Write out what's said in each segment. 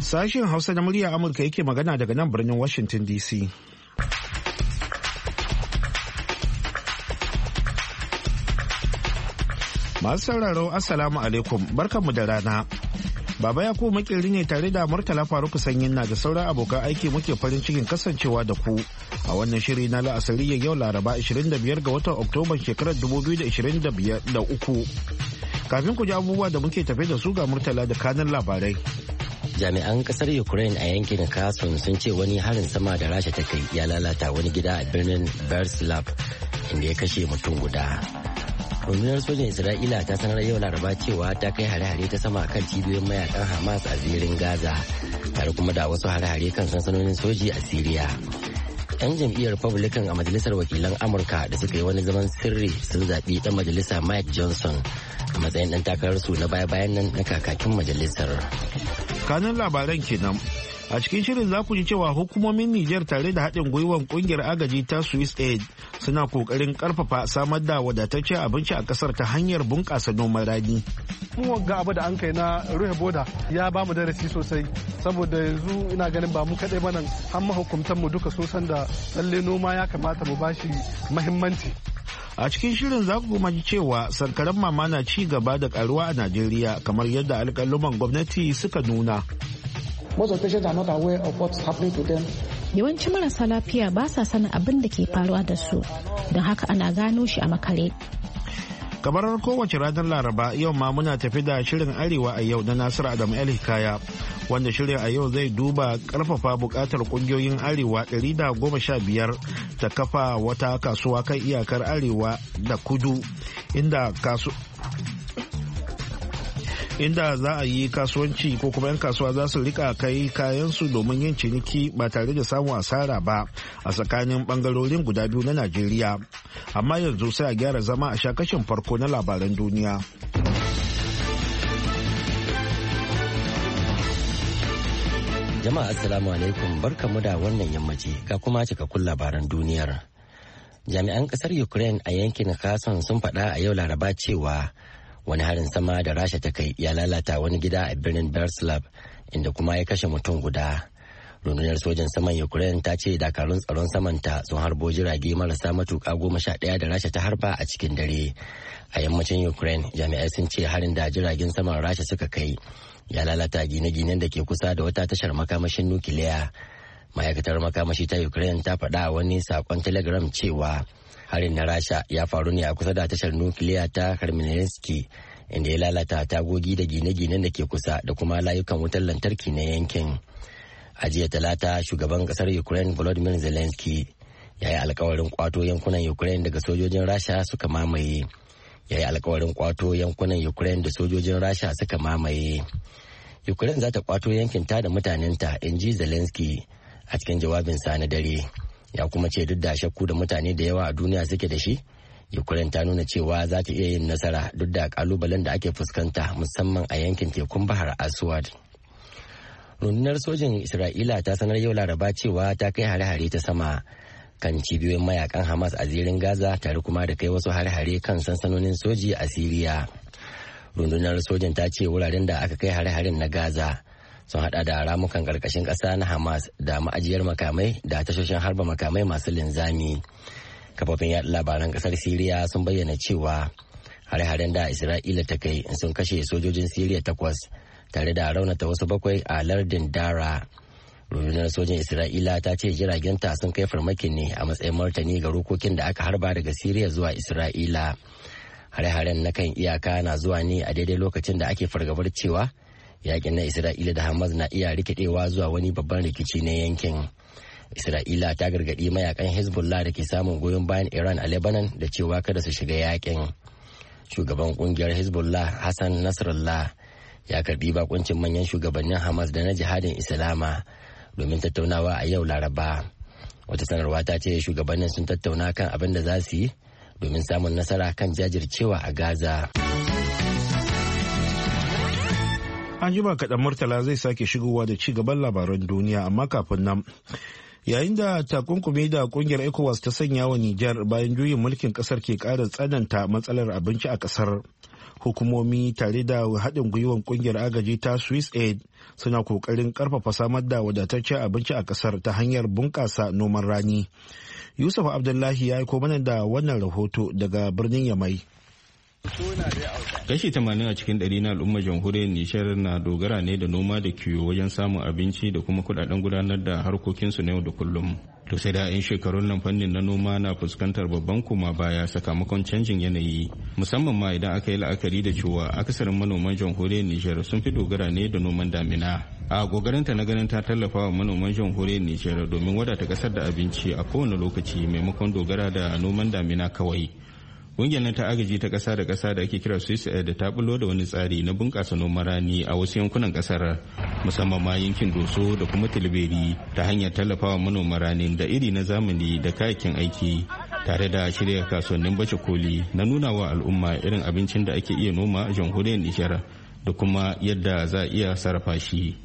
Sashen Hausa na murya Amurka yake magana daga nan birnin Washington DC. Masu sauraro Assalamu alaikum, barkanmu da rana. Baba Yakubu makeri ne tare da Murtala Faruku Sanyin na da sauran abokan aiki muke farin cikin kasancewa da ku a wannan shiri na la'asari yau Laraba 25 ga watan Oktoba shekarar 2023. Kafin ku ji abubuwa da muke tafe da su ga Murtala da kanin labarai. Jami'an kasar Ukraine a yankin Kherson sun ce wani harin sama da Rasha ta kai ya lalata wani gida a birnin Berslav inda ya kashe mutum guda. Rundunar sojan Isra'ila ta sanar yau Laraba cewa ta kai hare-hare ta sama kan cibiyoyin mayakan Hamas a zirin Gaza tare kuma da wasu hare-hare kan sansanonin soji a Siriya. 'Yan jam'iyyar Republican a Majalisar Wakilan Amurka da suka yi wani zaman sirri sun zaɓi ɗan majalisa Mike Johnson a matsayin ɗan takararsu na baya-bayan nan na kakakin majalisar. Kanun labaran kenan. A cikin shirin za ku ji cewa hukumomin Nijar tare da haɗin gwiwar ƙungiyar agaji ta Swiss Aid suna ƙoƙarin ƙarfafa samar da wadataccen abinci a ƙasar ta hanyar bunƙasa noman rani. Mun wanga abu da an kai na ruhe boda ya ba mu darasi sosai saboda yanzu ina ganin ba mu kaɗai ba nan har mahukuntan mu duka so san da lalle noma ya kamata mu bashi muhimmanci. A cikin shirin za ku kuma ji cewa sankaran mama na ci gaba da karuwa a Najeriya kamar yadda alƙaluman gwamnati suka nuna. Yawancin marasa lafiya ba sa sanin abin da ke faruwa da su, don haka ana gano shi a makare. Kamar kowace ranar Laraba yau ma muna tafi da shirin Arewa a yau na Nasiru Adamu El Hikaya, wanda shirin a yau zai duba karfafa bukatar kungiyoyin Arewa 115 ta kafa wata kasuwa kan iyakar Arewa da Kudu inda za a yi kasuwanci ko kuma 'yan kasuwa za su rika kai kayansu domin yin ciniki ba tare da samun asara ba a tsakanin bangarorin guda biyu na Najeriya. Amma yanzu sai a gyara zama a shakashin farko na labaran duniya. Jama'a assalamu alaikum, barkamu da wannan yammaci ga kuma cikakkun labaran duniyar. Jami'an kasar Ukraine a yankin Kherson sun faɗa a yau Laraba cewa wani harin sama da Rasha ta kai ya lalata wani gida a birnin Berslav inda kuma ya kashe mutum guda. Rundunar sojan saman Ukraine ta ce dakarun tsaron samanta sun harbo jirage marasa matuƙa 11 da Rasha ta harba a cikin dare. A yammacin Ukraine, jami'ai sun ce harin da jiragen saman Rasha suka kai ya lalata gine-ginen da ke kusa da wata tashar makamashin nukiliya. Ma'aikatar makamashi ta Ukraine ta faɗa a wani saƙon Telegram cewa harin na Rasha ya faru ne a kusa da tashar nukiliya ta Kremlinski inda ya lalata tagogi da gine-ginen da ke kusa da kuma layukan wutar lantarki na yankin. A jiya Talata, shugaban kasar Ukraine Volodymyr Zelensky ya yi alkawarin kwato yankunan Ukraine daga sojojin Rasha suka mamaye. Ukraine za ta kwato yankin ta da mutanenta, in ji Zelensky a cikin jawabinsa na dare. Ya kuma ce duk da shakku da mutane da yawa a duniya suke da shi, Ukraine ta nuna cewa za ta iya yin nasara duk da kalubalen da ake fuskanta musamman a yankin tekun Bahar Aswad. Rundunar sojin Isra'ila ta sanar yau Laraba cewa ta kai hare-hare ta sama kan cibiyoyin mayakan Hamas a zirin Gaza tare kuma da kai wasu hare-hare kan sansanonin soji a Siriya. Rundunar sojin ta ce wuraren da aka kai hare-haren na Gaza sun hada da ramukan karkashin ƙasa na Hamas da ma'ajiyar makamai da tashoshin harba makamai masu linzami. Kafofin yaɗa labaran ƙasar Siriya sun bayyana cewa hare-haren da Isra'ila ta kai sun kashe sojojin Siriya 8 tare da raunata wasu 7 a lardin Dara. Rundunar sojin Isra'ila ta ce jiragenta sun kai farmakin ne a matsayin martani ga rokokin da aka harba daga Siriya zuwa Isra'ila. Hare-haren na kan iyaka na zuwa ne a daidai lokacin da ake fargabar cewa yakin na Isra'ila da Hamas na iya rikidewa zuwa wani babban rikici na yankin. Isra'ila ta gargaɗi mayakan Hezbollah da ke samun goyon bayan Iran a Lebanon da cewa kada su shiga yakin. Shugaban kungiyar Hezbollah Hassan Nasrallah ya karbi bakuncin manyan shugabannin Hamas da na jihadin Islama domin tattaunawa a yau Laraba. Wata sanarwa ta ce shugabannin sun tattauna kan abin da za su yi domin samun nasara kan jajircewa a Gaza. An jima kaɗan Murtala zai sake shigowa da ci gaban labaran duniya, amma kafin nan. Yayin da takunkumi da kungiyar ECOWAS ta sanya wa Nijar bayan juyin mulkin kasar ke ƙara tsananta matsalar abinci a kasar. hukumomi tare da haɗin gwiwar ƙungiyar agaji ta Swiss Aid suna ƙoƙarin ƙarfafa samar da wadataccen abinci a ƙasar ta hanyar bunƙasa noman rani. Yusuf Abdullahi ya aiko mana da wannan rahoto daga birnin Yamai. Kashi 80 a cikin 100 na al'ummar jamhuriyar Nijar na dogara ne da noma da kiwo wajen samun abinci da kuma kudaden gudanar da harkokinsu na yau da kullum. To sai da 'yan shekarun nan fannin na noma na fuskantar babban koma baya sakamakon canjin yanayi, musamman ma idan aka yi la'akari da cewa akasarin manoman jamhuriyar Nijar sun fi dogara ne da noman damina. A kokarinta na ganin ta tallafa wa manoman jamhuriyar Nijar domin wadata kasar da abinci a kowane lokaci maimakon dogara da noman damina kawai. Ƙungiyar ta agaji ta ƙasa da ƙasa da ake kira Swiss Aid ta bulo da wani tsari na bunƙasa noman rani a wasu yankunan ƙasar, musamman ma yankin Doso da kuma Tilberi, ta hanyar tallafawa manoman rani da iri na zamani da kayayyakin aiki, tare da shirya kasuwannin baje koli na nuna wa al'umma irin abincin da ake iya noma a jamhuriyar Nijar da kuma yadda za a iya sarrafa shi.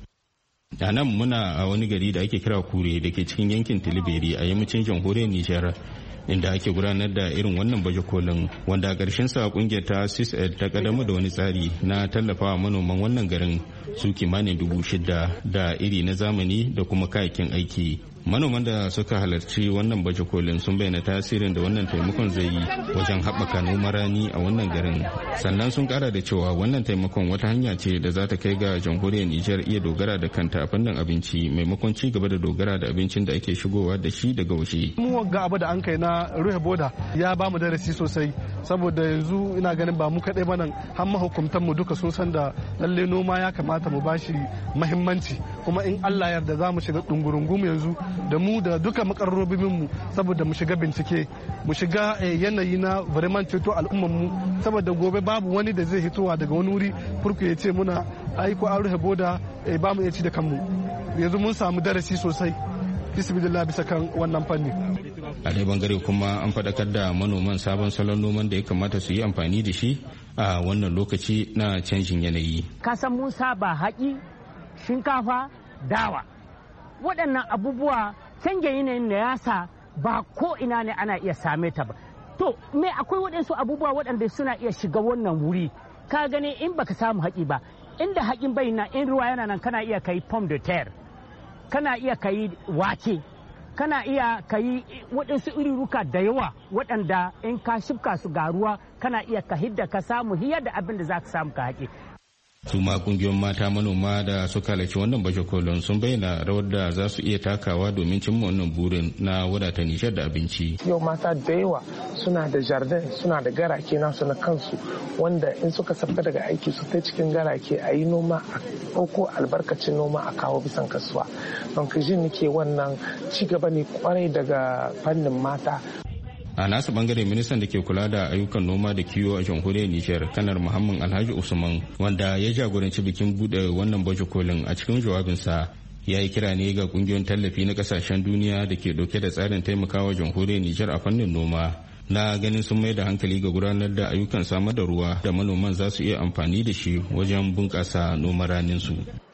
A nan muna a wani gari da ake kira Kure da ke cikin yankin Tilberi a yammacin jamhuriyar Nijar, inda ake gudanar da irin wannan baje kolin, wanda a ƙarshen sa kungiyar ta Swiss Aid ta kaddamar da wani tsari na tallafawa manoman wannan garin su kimanin 6,000 da iri na zamani da kuma kayayyakin aiki. Manoman da suka halarci wannan baje kolin sun bayyana tasirin da wannan taimakon zai yi wajen haɓaka noman rani a wannan garin. Sannan sun ƙara da cewa wannan taimakon wata hanya ce da za ta kai ga jamhuriyar Nijar iya dogara da kanta a fannin abinci maimakon ci gaba da dogara da abincin da ake shigowa da shi daga waje. Mu ga abu da an kai na ruhe boda ya ba mu darasi sosai, saboda yanzu ina ganin ba mu kaɗai ba nan har mahukuntan mu duka sun san da lalle noma ya kamata mu bashi muhimmanci, kuma in Allah yarda za mu shiga ɗungurungum yanzu da mu da duka makarrobin mu saboda mu shiga bincike, mu shiga yanayi na vraiment ceto al'ummar mu, saboda gobe babu wani da zai hitowa daga wani wuri furku ya ce muna aiko an rufe boda ba mu iya ci da kanmu. Yanzu mun samu darasi sosai bismillah bisa kan wannan fanni. A dai bangare kuma an faɗakar da manoman sabon salon noman da ya kamata su yi amfani da shi a wannan lokaci na canjin yanayi. Kasan mun saba haƙi, shinkafa, dawa. Waɗannan abubuwa canjin yanayin da ya sa ba ko ina ne ana iya same ta ba. To me akwai waɗansu abubuwa waɗanda suna iya shiga wannan wuri. Ka gani in baka samu haƙi ba, inda haƙin bai na in ruwa yana nan kana iya kai pomme de terre, kana iya kai wake, kana iya kai waɗansu iriruka da yawa waɗanda in ka shifka su ga ruwa kana iya ka hidda ka samu hiyar da abin da za ka samu ka haƙe. Su ma kungiyoyin mata manoma da suka halarci wannan baje kolin sun bayyana rawar da za su iya takawa domin cimma wannan burin na wadata nishar da abinci. Yau mata da yawa suna da jardin, suna da garake nasu na kansu, wanda in suka sabka daga aiki su ta cikin garake a yi noma a ɗauko albarkacin noma a kawo bisan kasuwa. Don kijin nake wannan ci gaba ne kwarai daga fannin mata. A nasa bangare ministan da ke kula da ayyukan noma da kiwo a jamhuriyar Nijar, kanar Muhammad Alhaji Usman, wanda ya jagoranci bikin bude wannan baje kolin, a cikin jawabinsa ya yi kira ne ga kungiyoyin tallafi na kasashen duniya da ke dauke da tsarin taimakawa jamhuriyar Nijar a fannin noma, na ganin sun mai da hankali ga gudanar da ayyukan samar da ruwa da manoman za su iya amfani da shi wajen bunƙasa noman raninsu.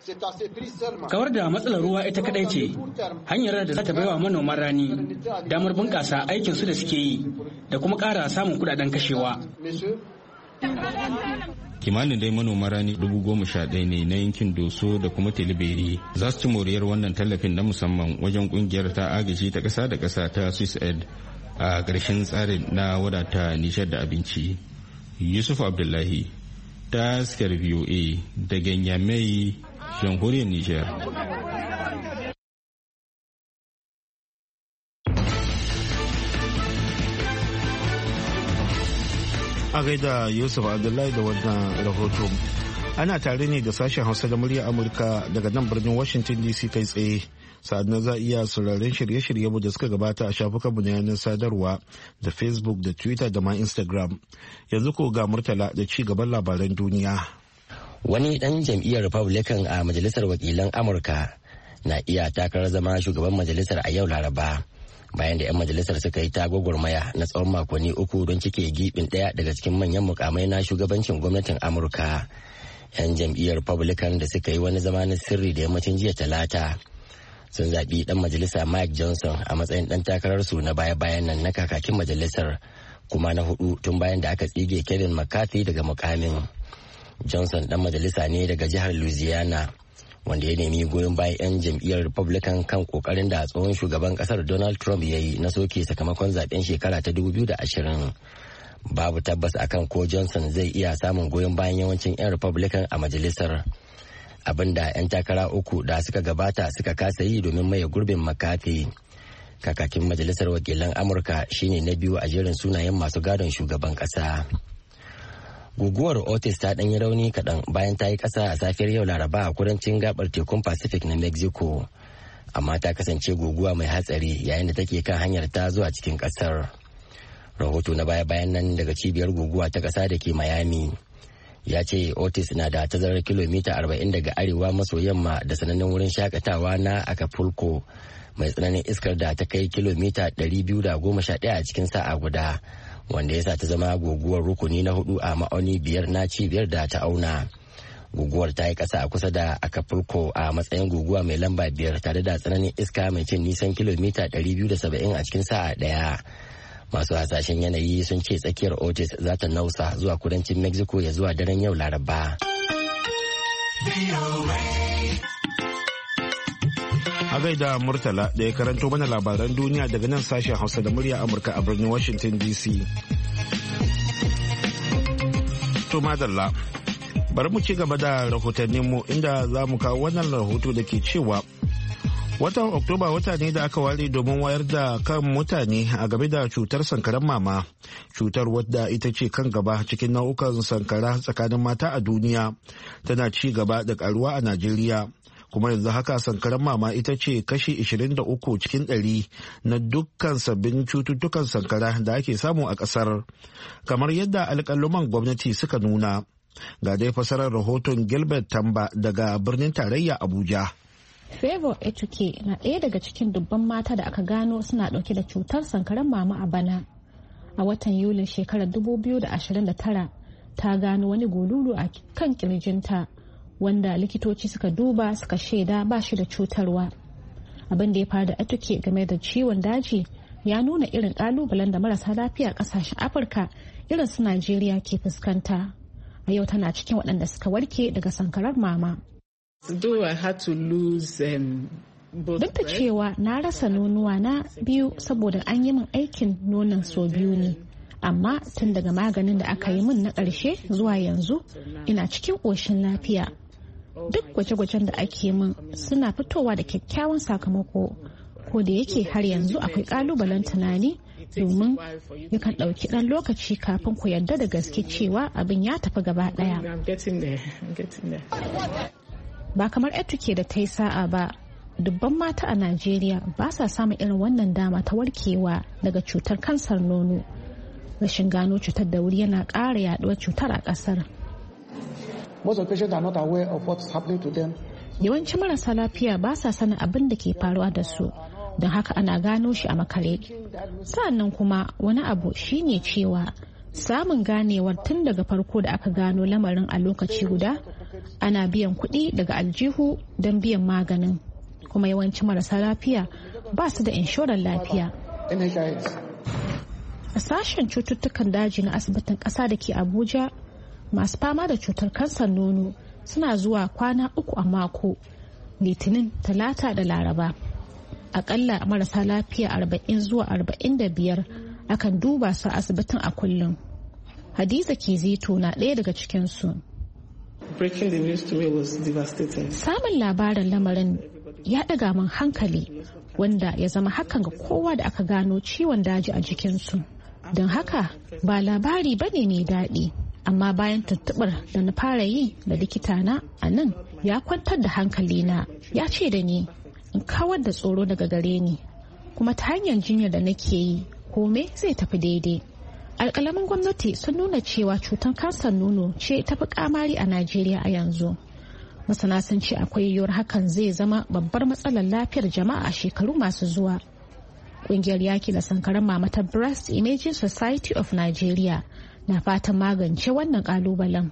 Kawar da matsalar ruwa ita kadai ce hanyar da za ta baiwa manoman rani damar bunƙasa aikinsu da suke yi da kuma ƙara samun kudaden kashewa. Kimanin dai manoman rani 11,000 ne na yankin Doso da kuma Tilberi za su ci moriyar wannan tallafin na musamman wajen kungiyar ta agaji ta ƙasa da ƙasa ta Swiss Aid a ƙarshen tsarin na wadata nishar da abinci. Yusuf Abdullahi, taskar VOA daga Nyamai, jamhuriyar Nijar. A gaida Yusuf Abdullahi da wannan rahoto. Ana tare ne da sashen Hausa da murya Amurka daga nan birnin Washington DC kai tsaye. Sa'adnan za a iya sauraron shirye-shirye mu da suka gabata a shafukanmu na yanar sadarwa da Facebook da Twitter da ma Instagram. Yanzu ko ga Murtala da ci gaban labaran duniya. Wani ɗan jam'iyyar Republican a Majalisar Wakilan Amurka na iya takarar zama shugaban majalisar a yau Laraba, bayan da 'yan majalisar suka yi ta gwagwarmaya na tsawon makonni 3 don cike gibin ɗaya daga cikin manyan mukamai na shugabancin gwamnatin Amurka. 'Yan jam'iyyar Republican da suka yi wani zama na sirri da yammacin jiya Talata sun zaɓi ɗan majalisa Mike Johnson a matsayin ɗan takararsu na baya-bayan nan na kakakin majalisar, kuma na 4 tun bayan da aka tsige Kevin McCarthy daga mukamin. Johnson dan majalisa ne daga jihar Louisiana wanda ya nemi goyon bayan 'yan jam'iyyar Republican kan kokarin da tsohon shugaban kasar Donald Trump ya yi na soke sakamakon zaben shekara ta 2020. Babu tabbas akan ko Johnson zai iya samun goyon bayan yawancin 'yan Republican a majalisar. Abinda 'yan takara 3 da suka gabata suka kasa yi domin maye gurbin McCarthy. Kakakin majalisar wakilan Amurka shine na 2 a jerin sunayen masu gadon shugaban kasa. Guguwar Otis ta ɗanyi rauni kaɗan bayan ta yi ƙasa a safiyar yau Laraba a kudancin gabar tekun Pacific na Mexico, amma ta kasance guguwa mai hatsari yayin da take kan hanyar ta zuwa cikin ƙasar. Rahoto na baya-bayan nan daga cibiyar guguwa ta ƙasa da ke Miami ya ce Otis na da tazarar kilomita 40 daga arewa maso yamma da sanannen wurin shakatawa na Acapulco mai tsananin iskar da ta kai kilomita 211 a cikin sa'a guda. Wanda ya sa ta zama guguwar rukuni na 4 a ma'auni 5 na cibiyar da ta auna. Guguwar ta yi ƙasa a kusa da Acapulco a matsayin guguwa mai lamba 5 tare da tsananin iska mai cin nisan kilomita 270 a cikin sa'a ɗaya. Masu hasashen yanayi sun ce tsakiyar Otis za ta nausa zuwa kudancin Mexico ya zuwa daren yau Laraba. A gaida Murtala da ya karanto mana labaran duniya daga nan sashen Hausa da murya Amurka a birnin Washington DC. To madalla, bari mu ci gaba da rahotanninmu inda za mu kawo wannan rahoto da ke cewa watan Oktoba wata ne da aka ware domin wayar da kan mutane a game da cutar sankaran mama. Cutar wadda ita ce kan gaba cikin nau'ukan sankara tsakanin mata a duniya tana ci gaba da karuwa a Najeriya. Kuma yanzu haka sankaran mama ita ce kashi 23 cikin 100 na dukkan sabbin cututtukan sankara da ake samu a ƙasar. Kamar yadda alƙaluman gwamnati suka nuna. Ga dai fasarar rahoton Gilbert Tamba daga birnin tarayya Abuja. Favor Etuke na ɗaya daga cikin dubban mata da aka gano suna ɗauke da cutar sankaran mama a bana. A watan Yulin shekarar 2029 ta gano wani gululu a kan kirjinta. Wanda likitoci suka duba suka shaida ba shi da cutarwa. Abin da ya faru da Atuke game da ciwon daji ya nuna irin kalubalen da marasa lafiya kasashen Afirka irin su Najeriya ke fuskanta. A yau tana cikin waɗanda suka warke daga sankarar mama. Duk da cewa na rasa nonuwa na 2 saboda an yi min aikin nonon sau 2 ne. Amma tun daga maganin da aka yi min na ƙarshe zuwa yanzu ina cikin ƙoshin lafiya. Duk gwaje-gwajen da ake min suna fitowa da kyakkyawan sakamako, ko da yake har yanzu akwai ƙalubalen tunani domin yakan ɗauki ɗan lokaci kafin ku yarda da gaske cewa abin ya tafi gaba ɗaya. Ba kamar Etuke da ta yi sa'a ba, dubban mata a Najeriya ba sa samun irin wannan dama ta warkewa daga cutar kansar nono. Rashin gano cutar da wuri yana ƙara yaɗuwar cutar a ƙasar. Yawancin marasa lafiya ba sa sanin abin da ke faruwa da su, don haka ana gano shi a makare. Sa'annan kuma wani abu shine cewa samun ganewar tun daga farko da aka gano lamarin a lokaci guda, ana biyan kuɗi daga aljihu don biyan maganin. Kuma yawancin marasa lafiya ba su da inshorar lafiya. A sashen cututtukan daji na asibitin ƙasa da ke Abuja, masu fama da cutar kansar nono suna zuwa kwana 3 a mako, Litinin, Talata da Laraba. Akalla marasa lafiya 40 zuwa 45 akan duba su a asibitin a kullum. Hadiza Kizito na ɗaya daga cikinsu. Samun labarin lamarin ya ɗaga min hankali, wanda ya zama hakan ga kowa da aka gano ciwon daji a jikinsu. Don haka ba labari bane mai daɗi, amma bayan tuntuɓar da na fara yi da likitana a nan ya kwantar da hankalina, ya ce da ni in kawar da tsoro daga gare ni, kuma ta hanyar jinyar da nake yi kome zai tafi daidai. Alƙalaman gwamnati sun nuna cewa cutar kansar nono ce tafi kamari a Najeriya a yanzu. Masana sun ce akwai yiwuwar hakan zai zama babbar matsalar lafiyar jama'a a shekaru masu zuwa. Ƙungiyar yaki da sankaran mama ta Breast Imaging Society of Nigeria na fatan magance wannan ƙalubalen.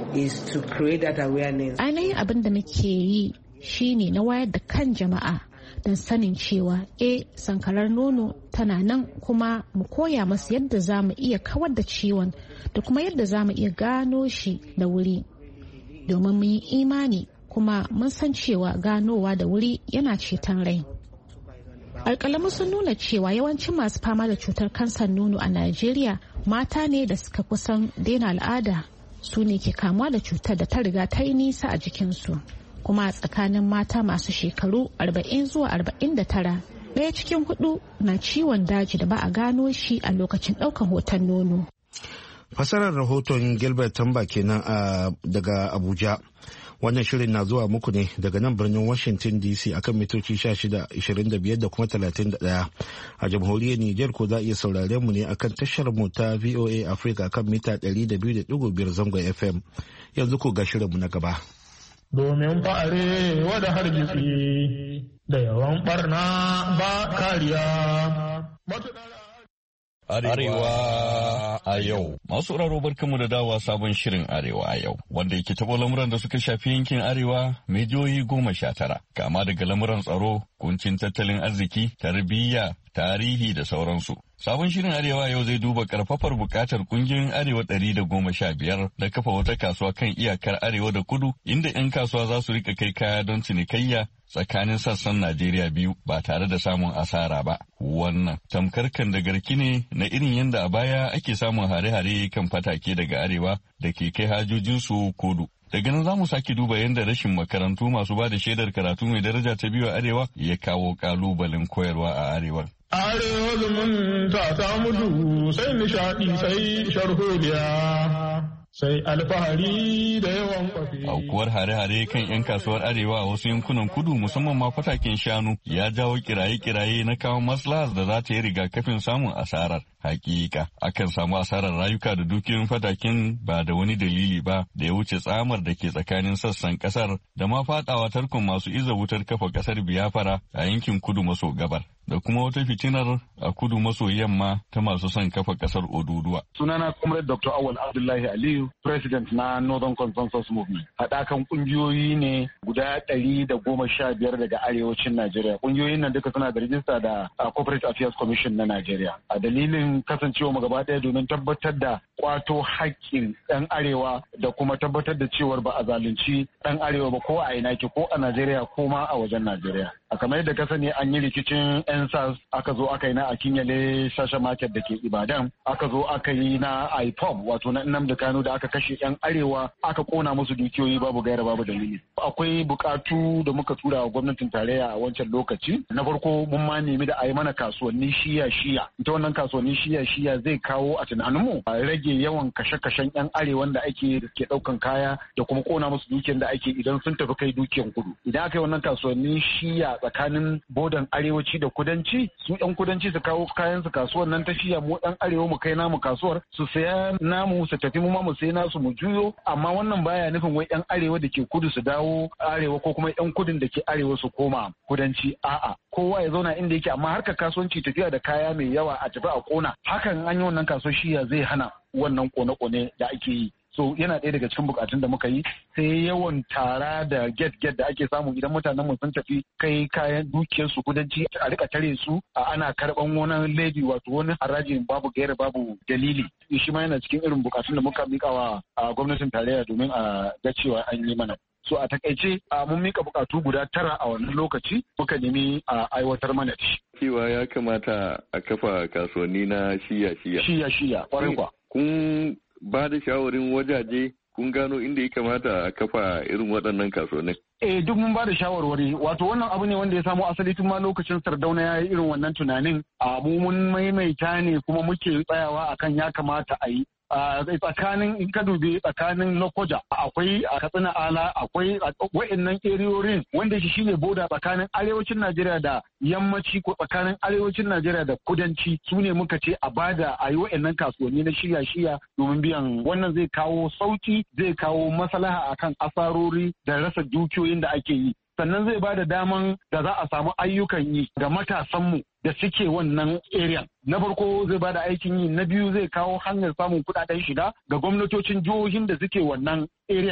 Ainihin abin da muke yi shine na wayar da kan jama'a don sanin cewa sankarar nono tana nan, kuma mu koya masu yadda za mu iya kawar da ciwon da kuma yadda za mu iya gano shi da wuri, domin mun yi imani kuma mun san cewa ganowa da wuri yana ceton rai. Alƙalamu sun nuna cewa yawancin masu fama da cutar kansar nono a Najeriya mata ne da suka kusan daina al'ada, su ne ke kamuwa da cutar da ta riga ta yi nisa a jikinsu. Kuma a tsakanin mata masu shekaru 40 zuwa 49, 1 cikin 4 na ciwon daji da ba a gano shi a lokacin ɗaukan hoton nono. Fasarar rahoton Gilbert Tamba kenan daga Abuja. Wannan shirin na zuwa muku ne daga nan birnin Washington DC akan mitoci 16, 25 da kuma 31. A jamhuriyar Nijar ko za a iya sauraren mu ne akan tashar mu ta VOA Africa akan mita 200.5 zangon FM. Yanzu ko ga shirin mu na gaba. Domin fa'are wada hargitsi da yawan barna ba kariya. Arewa a yau. Masu sauraro barkanmu da dawowa sabon shirin Arewa a yau, wanda yake taɓa lamuran da suka shafi yankin Arewa mai jihohi 19, kama daga lamuran tsaro, kuncin tattalin arziki, tarbiyya, tarihi da sauransu. Sabon shirin Arewa yau zai duba karfafar bukatar kungiyoyin Arewa 115 da kafa wata kasuwa kan iyakar Arewa da Kudu, inda 'yan kasuwa za su rika kai kaya don cinikayya tsakanin sassan Najeriya biyu ba tare da samun asara ba. Wannan tamkar kan da garki ne na irin yadda a baya ake samun hare-hare kan fatake daga Arewa da ke kai hajojinsu Kudu. Daga nan za mu sake duba yadda rashin makarantu masu ba da shaidar karatu mai daraja ta biyu a Arewa ya kawo kalubalen koyarwa a Arewa. Arewa zumunta ta mutu sai nishaɗi sai sharholiya. Sai alfahari da yawan kwafi. Aukuwar hare-hare kan 'yan kasuwar Arewa a wasu yankunan kudu musamman ma fataken shanu ya jawo kiraye-kiraye na kawo maslahar da za ta yi rigakafin samun asarar. Hakika akan samu asarar rayuka da dukiyoyin fataken ba da wani dalili ba da ya wuce tsamar da ke tsakanin sassan kasar da ma fadawa tarkon masu iza wutar kafa kasar Biafra a yankin kudu maso gabar. Da kuma wata fitinar a kudu maso yamma ta masu son kafa kasar Oduduwa. Sunana Comrade Dr. Awal Abdullahi Aliyu, President na Northern Consensus Movement. Haɗakan ƙungiyoyi ne guda 115 daga arewacin Najeriya. Ƙungiyoyin nan duka suna da rijista da Corporate Affairs Commission na Najeriya. A dalilin kasancewa mu gaba ɗaya domin tabbatar da kwato haƙƙin ɗan arewa da kuma tabbatar da cewar ba a zalunci ɗan arewa ba ko a ina ke ko a Najeriya ko ma a wajen Najeriya. A kamar yadda ka sani an yi rikicin NSAS, aka zo aka yi na Akinyele Shasha Market da ke Ibadan, aka zo aka yi na IPOB wato na Nnamdi Kanu da aka kashe 'yan arewa aka kona musu dukiyoyi babu gaira babu dalili. Akwai bukatu da muka tura wa gwamnatin tarayya a wancan lokaci. Na farko mun ma nemi da a yi mana kasuwanni shiya-shiya. Ita wannan kasuwanni shiya-shiya zai kawo a tunaninmu a rage yawan kashe-kashen 'yan arewan da ake ke ɗaukan kaya da kuma kona musu dukiyar da ake idan sun tafi kai dukiyar kudu. Idan aka yi wannan kasuwanni shiya tsakanin bodan arewaci da kudanci, su 'yan kudanci su kawo kayan su kasuwar nan ta shiya, mu 'yan arewa mu kai namu kasuwar, su saya namu su tafi mu ma mu sai nasu mu juyo. Amma wannan baya nufin wai 'yan arewa da ke kudu su dawo arewa ko kuma 'yan kudin da ke arewa su koma kudanci. A'a, kowa ya zauna inda yake, amma harkar kasuwanci tafiya da kaya mai yawa a tafi a kona, hakan an yi wannan kasuwar shiya zai hana wannan kone-kone da ake yi. So yana ɗaya daga cikin bukatun da muka yi. Sai yawan tara da get da ake samu idan mutanen mu sun tafi kai kayan dukiyar su kudanci a rika tare su ana karban wani lady wato wani harajin babu gaira babu dalili. Shi ma yana cikin irin bukatun da muka mika wa gwamnatin tarayya domin a ga cewa an yi mana. So a takaice mun mika bukatu guda 9 a wannan lokaci muka nemi a aiwatar mana da shi. Cewa ya kamata a kafa kasuwanni na shiya-shiya. Shiya-shiya, kwarai kwa. Kun ba da shawarin wajaje, kun gano inda ya kamata a kafa irin waɗannan kasuwannin? Duk mun ba da shawarwari. Wato wannan abu ne wanda ya samo asali tun ma lokacin Sardauna ya yi irin wannan tunanin. Mu mun maimaita ne kuma muke tsayawa akan ya kamata a yi. Tsakanin in ka dubi tsakanin Lokoja akwai a Katsina Ala akwai wa'annan eriyorin wanda shi shine boda tsakanin arewacin Najeriya da yammaci ko tsakanin arewacin Najeriya da kudanci, su ne muka ce a bada a yi wa'annan kasuwanni na shiya domin biyan. Wannan zai kawo sauki, zai kawo maslaha akan asarori da rasa dukiyoyin da ake yi. Sannan zai ba da daman da za a samu ayyukan yi ga matasanmu da suke wannan area. Na farko zai ba da aikin yi, na biyu zai kawo hanyar samun kuɗaɗen shiga ga gwamnatocin jihohin da suke wannan area ɗin.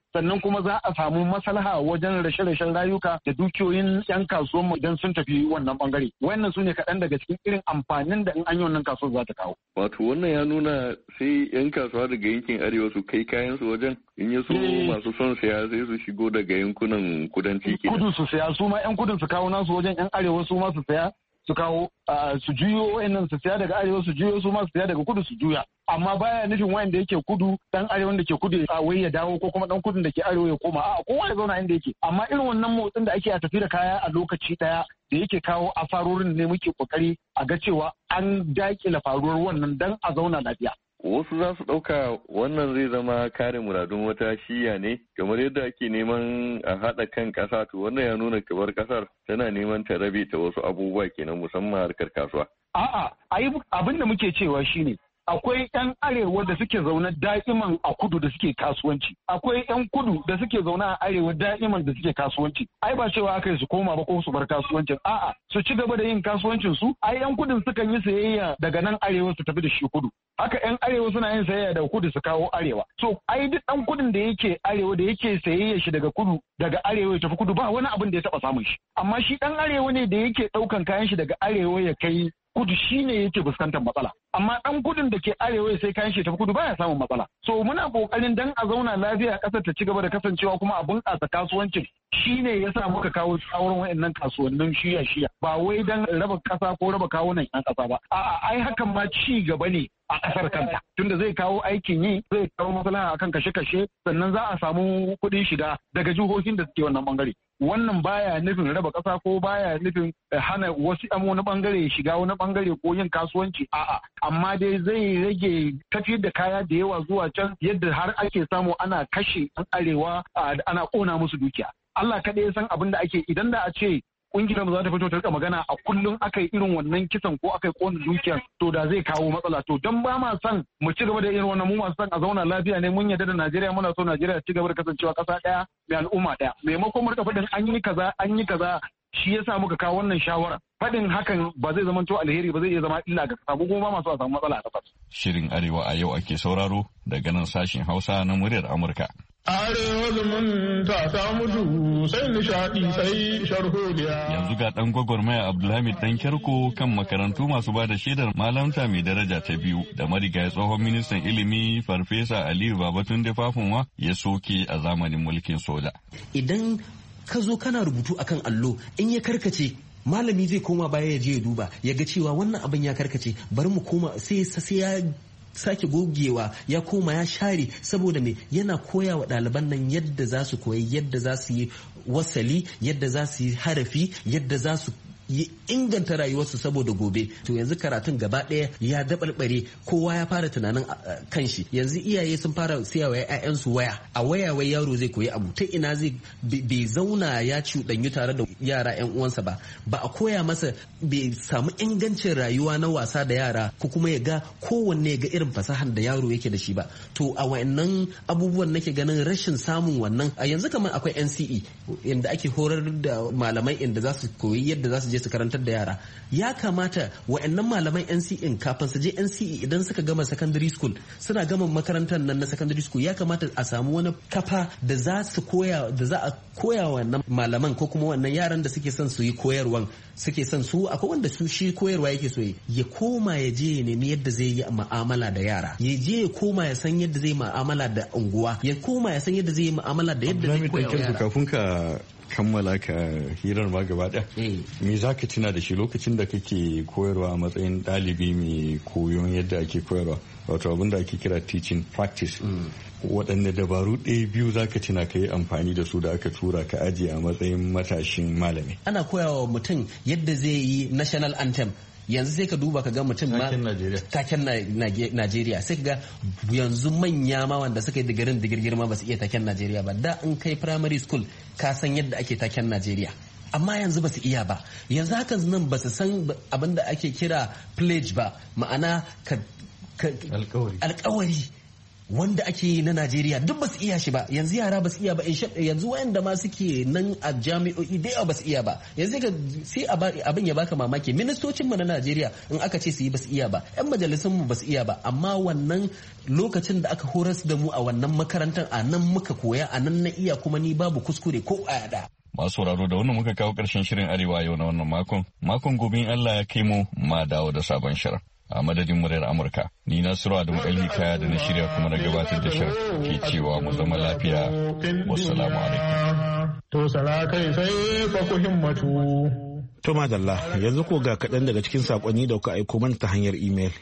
sannan kuma za a samu maslaha wajen rashe-rashen rayuka da dukiyoyin 'yan kasuwan mu idan sun tafi wannan bangare. Wannan su ne kaɗan daga cikin irin amfanin da in an yi wannan kasuwar za ta kawo. Wato wannan ya nuna sai 'yan kasuwa daga yankin arewa su kai kayan su wajen in ya so masu son saya sai su shigo daga yankunan kudanci kenan. Kudu su saya su ma 'yan kudin su kawo nasu wajen 'yan arewa su ma su saya su kawo su juyo wayannan su saya daga arewa su juyo su ma su saya daga kudu su juya. Amma baya nufin wayanda yake kudu dan arewa da ke kudu a wai ya dawo ko kuma dan kudun da ke arewa ya koma a'a kowa ya zauna inda yake. Amma irin wannan motsin da ake a tafi da kaya a lokaci daya da yake kawo asarorin ne muke kokari a ga cewa an dakile faruwar wannan dan a zauna lafiya. Wasu za su ɗauka wannan zai zama kare muradun wata shiya ne kamar yadda ake neman a haɗa kan ƙasa to wannan ya nuna kamar ƙasar tana neman ta rabe ta wasu abubuwa kenan musamman harkar kasuwa. A'a, abin da muke cewa shine akwai 'yan arewa da suke zaune da'iman a kudu da suke kasuwanci akwai 'yan kudu da suke zaune a arewa da'iman da suke kasuwanci ai ba cewa aka yi su koma ba ko su bar kasuwancin a'a su ci gaba da yin kasuwancin su ai 'yan kudin sukan yi sayayya daga nan arewa su tafi da shi kudu haka 'yan arewa suna yin sayayya daga kudu su kawo arewa so ai duk ɗan kudin da yake arewa da yake sayayya shi daga kudu daga arewa ya tafi kudu ba wani abin da ya taɓa samun shi amma shi ɗan arewa ne da yake ɗaukan kayan shi daga arewa ya kai kudu shine yake fuskantar matsala amma dan kudin da ke arewa sai kayan shi tafi kudu baya samun matsala so muna kokarin dan a zauna lafiya kasar ta ci gaba da kasancewa kuma a bunƙasa kasuwancin shine yasa muka kawo shawaran wayannan kasuwannin shiya ba wai dan raba kasa ko raba kawunan yan kasa ba a'a ai hakan ma ci gaba ne a kasar kanta tunda zai kawo aikin yi zai kawo maslaha akan kashe-kashe sannan za a samu kuɗin shiga daga jihohin da suke wannan bangare wannan baya nufin raba kasa ko baya nufin hana wasu yan wani bangare shiga wani bangare ko yin kasuwanci a'a amma dai zai rage tafiyar da kaya da yawa zuwa can yadda har ake samu ana kashe an arewa ana kona musu dukiya Allah kaɗai ya san abin da ake idan da a ce kungiyar mu za ta fito ta rika magana a kullum aka yi irin wannan kisan ko aka yi kona dukiyar to da zai kawo matsala to dan ba ma son mu ci gaba da irin wannan mu masu son a zauna lafiya ne mun yarda da Najeriya muna so Najeriya ci gaba da kasancewa ƙasa ɗaya mai al'umma ɗaya maimakon mu rika faɗin an yi kaza shi yasa muka kawo wannan shawara faɗin hakan ba zai zama to alheri ba zai iya zama illa ga sabu kuma masu a samu matsala a ƙasar. Shirin Arewa a yau ake sauraro daga nan sashin Hausa na muryar Amurka. Arewa zumunta ta mutu sai nishaɗi sai sharholiya. Yanzu ga ɗan gwagwarmaya Abdulhamid ɗan Kyarko kan makarantu masu ba da shaidar malamta mai daraja ta biyu da marigayi tsohon ministan ilimi Farfesa Aliyu Babatunde Fafunwa ya soke a zamanin mulkin soja. Idan ka zo kana rubutu akan allo in ya karkace malami zai koma baya ya je ya duba ya ga cewa wannan abin ya karkace bari mu koma sai ya sake gogewa ya koma ya share saboda me yana koya wa ɗaliban nan yadda za su koyi yadda za su yi wasali yadda za su yi harafi yadda za su yi inganta rayuwarsu saboda gobe to yanzu karatun gaba ɗaya ya daɓarɓare kowa ya fara tunanin kanshi yanzu iyaye sun fara siya wa 'ya'yansu waya a waya wai yaro zai koyi abu ta ina zai bai zauna ya cuɗanyu tare da yara 'yan uwansa ba a koya masa bai samu ingancin rayuwa na wasa da yara ko kuma ya ga kowanne ga irin fasahar da yaro yake da shi ba to a wayannan abubuwan nake ganin rashin samun wannan a yanzu kamar akwai NCE inda ake horar da malamai inda za su koyi yadda za su je su karantar da yara ya kamata wa'annan malaman NCE kafin su je NCE idan suka gama secondary school suna gama makarantar nan na secondary school ya kamata a samu wani kafa da za a koya wannan malaman ko kuma wannan yaran da suke son su yi koyarwan suke son su akwai wanda su shi koyarwa yake so ya koma ya je ya nemi yadda zai yi mu'amala da yara ya je ya koma ya san yadda zai mu'amala da unguwa ya koma ya san yadda zai yi mu'amala da yadda zai koya wa yara kafin ka kammala ka hirar ma gaba ɗaya me za ka tuna da shi lokacin da kake koyarwa a matsayin ɗalibi mai koyon yadda ake koyarwa wato abin da ake kira teaching practice waɗanne dabaru ɗaya biyu za ka tuna ka yi amfani da su da aka tura ka ajiye a matsayin matashin malami ana koyawa mutum yadda zai yi national anthem yanzu sai ka duba ka ga mutum ma taken Najeriya sai ka ga yanzu manya ma wanda suka yi digirin girma ba su iya taken Najeriya ba da in kai primary school ka san yadda ake taken Najeriya amma yanzu ba su iya ba yanzu hakan nan ba su san abin da ake kira pledge ba ma'ana alkawari wanda ake yi na Najeriya duk ba su iya shi ba. Yanzu yara ba su iya ba, yanzu wayanda ma suke nan a jami'o'i da yawa ba su iya ba. Yanzu sai abin ya baka mamaki, ministocin mu na Najeriya in aka ce su yi ba su iya ba, 'yan majalisun mu ba su iya ba, amma wannan lokacin da aka horas da mu a wannan makarantar a nan muka koya, a nan na iya, kuma ni babu kuskure ko a yada. Masu sauraro da wannan muka kawo ƙarshen shirin Arewa yau na wannan makon. Makon gobe in Allah ya kai mu ma dawo da sabon shirin. A madadin muryar Amurka, ni Nasiru Adamu Ali Kaya da na shirya kuma na gabatar da shirin ke cewa mu zama lafiya. Wassalamu alaikum. To sarakai sai fa ku himmatu. To madalla, yanzu ko ga kaɗan daga cikin saƙonni da kuka aiko mana ta hanyar imel.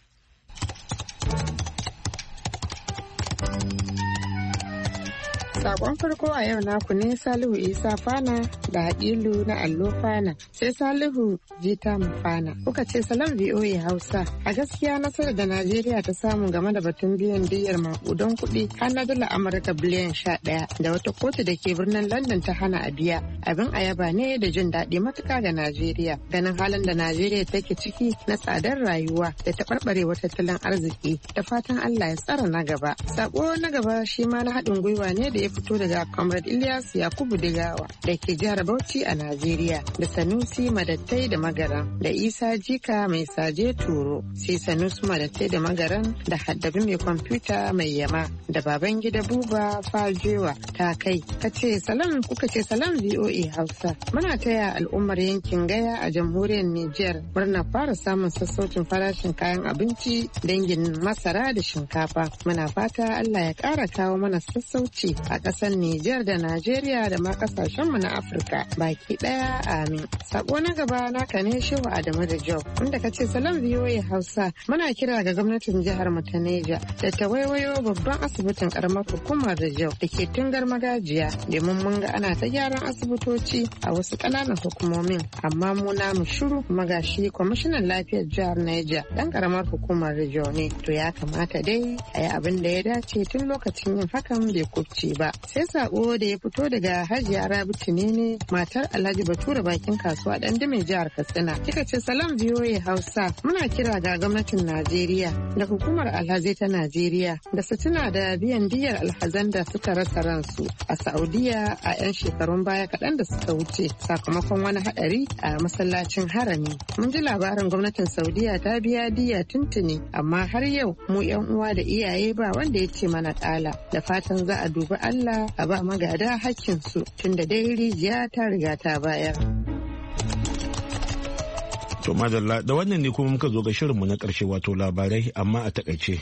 Sakon farko a yau naku ne Salihu Isa Fana da Haƙilu na Allo Fana, sai Salihu Jita Fana. Kuka ce salam VOA Hausa. A gaskiya nasarar da Najeriya ta samu game da batun biyan diyyar maƙudan kuɗi har na dala Amurka biliyan 11 da wata kotu da ke birnin London ta hana a biya. Abin ayaba ne da jin daɗi matuƙa ga Najeriya. Ganin halin da Najeriya take ciki na tsadar rayuwa da taɓarɓarewar tattalin arziki, da fatan Allah ya tsara na gaba. Sako na gaba shi ma na haɗin gwiwa ne da ya fito daga Comrade Ilyas Yakubu Digawa da ke jihar Bauchi a Najeriya, da Sanusi Madattai da Magaran, da Isa Jika mai saje Turo, sai Sanusi Madattai da Magaran, da Haddabi mai kwamfuta mai yama, da Babangida Buba Fajewa ta kai. Kuka ce salam VOA Hausa. Muna taya al'ummar yankin Gaya a jamhuriyar Nijar murna fara samun sassaucin farashin kayan abinci dangin masara da shinkafa. Muna fata Allah ya ƙara kawo mana sassauci a ƙasar Nijar da Najeriya da ma ƙasashenmu na Afirka baki ɗaya, amin. Sako na gaba naka ne Shehu Adamu da Jau, inda ka ce salam VOA Hausa, muna kira ga gwamnatin jihar mu ta Neja da ta waiwayo babban asibitin karamar hukumar da Jau da ke Tungar Magajiya, domin mun ga ana ta gyaran asibitoci a wasu ƙananan hukumomin, amma mu namu shiru. Magashi kwamishinan lafiyar jihar Neja dan karamar hukumar da Jau ne, to ya kamata dai a yi abin da ya dace tun lokacin yin hakan bai kubce ba. Sai sako da ya fito daga Hajiya Rabi Tinene, matar Alhaji Bature bakin kasuwa dan dume jihar Katsina. Kika ce salam VOA Hausa, muna kira ga gwamnatin Najeriya da hukumar alhazai ta Najeriya da su tuna da biyan diyyar alhazan da suka rasa ransu a Saudiya a 'yan shekarun baya kaɗan da suka wuce sakamakon wani haɗari a masallacin harami. Mun ji labarin gwamnatin Saudiya ta biya diyya tuntuni, amma har yau mu 'yan uwa da iyaye ba wanda ya ce mana ƙala. Da fatan za a dubi Allah a ba magada hakkinsu, tunda dai rijiya ta riga ta bayar. To madalla, da wannan ne kuma muka zo ga shirinmu na ƙarshe, wato labarai amma a takaice.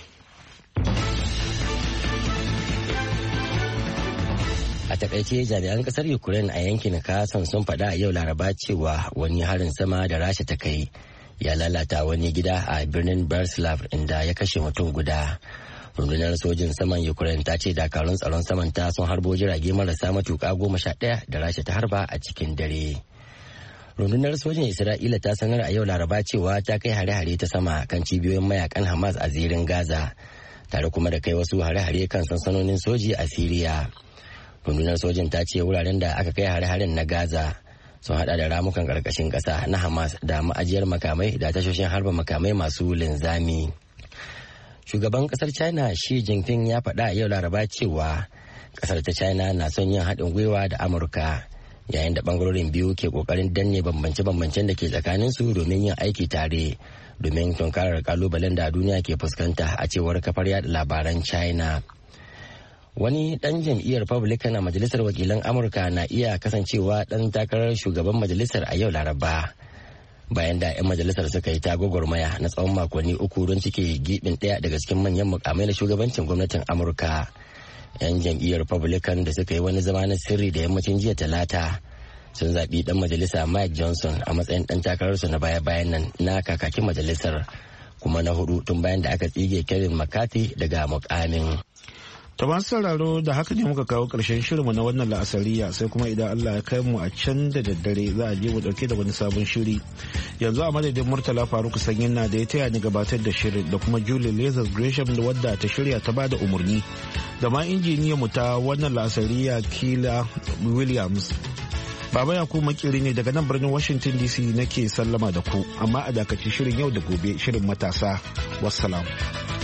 A takaice jami'an kasar Ukraine a yankin Kherson sun faɗa a yau Laraba cewa wani harin sama da Rasha ta kai ya lalata wani gida a birnin Berslav inda ya kashe mutum guda. Rundunar sojin saman Ukraine ta ce dakarun tsaron saman ta sun harbo jirage marasa matuƙa 11 da Rasha ta harba a cikin dare. Rundunar sojin Isra'ila ta sanar a yau Laraba cewa ta kai hare-hare ta sama kan cibiyoyin mayakan Hamas a zirin Gaza, tare kuma da kai wasu hare-hare kan sansanonin soji a Siriya. Rundunar sojin ta ce wuraren da aka kai hare-haren na Gaza sun hada da ramukan karkashin ƙasa na Hamas da ma'ajiyar makamai da tashoshin harba makamai masu linzami. Shugaban kasar China Xi Jinping ya faɗa yau Laraba cewa kasar ta China na son yin haɗin gwiwa da Amurka, yayin da bangarorin biyu ke kokarin danne bambance-bambancen da ke tsakaninsu domin yin aiki tare domin tunkarar kalubalen da duniya ke fuskanta, a cewar kafar yada labaran China. Wani ɗan jam'iyyar Republican a Majalisar Wakilan Amurka na iya kasancewa ɗan takarar shugaban majalisar a yau Laraba, bayan da 'yan majalisar suka yi ta gwagwarmaya na tsawon makonni 3 don cike gibin ɗaya daga cikin manyan mukamai na shugabancin gwamnatin Amurka. 'Yan jam'iyyar Republican da suka yi wani zama na sirri da yammacin jiya Talata sun zaɓi ɗan majalisa Mike Johnson a matsayin ɗan takararsu na baya-bayan nan na kakakin majalisar, kuma na 4 tun bayan da aka tsige Kevin McCarthy daga mukamin. Ta masu sauraro da haka ne muka kawo ƙarshen shirinmu na wannan la'asariya, sai kuma idan Allah ya kai mu a can da daddare za a je mu dauke da wani sabon shiri. Yanzu a madadin Murtala Faruk Sanyin na da ya taya ni gabatar da shirin, da kuma Julie Lazarus Gresham da wadda ta shirya ta bada umarni, da ma injiniya mu ta wannan la'asariya Kila Williams. Baba ya ku makiri ne daga nan birnin Washington DC nake sallama da ku, amma a dakaci shirin yau da gobe, shirin matasa. Wassalam.